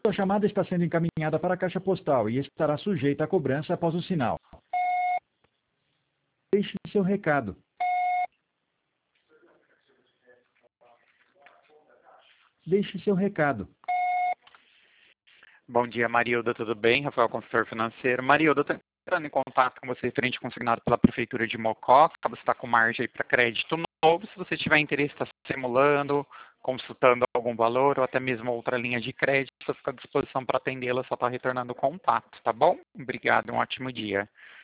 Sua chamada está sendo encaminhada para a caixa postal e estará sujeita a cobrança após o sinal. Deixe seu recado. Deixe seu recado. Bom dia, Marilda, tudo bem? Rafael, consultor financeiro. Marilda, estou entrando em contato com você frente consignado pela Prefeitura de Mococa. Você está com margem para crédito novo. Se você tiver interesse, está simulando, consultando algum valor ou até mesmo outra linha de crédito, eu fico à disposição para atendê-la, só está retornando o contato, tá bom? Obrigado, um ótimo dia.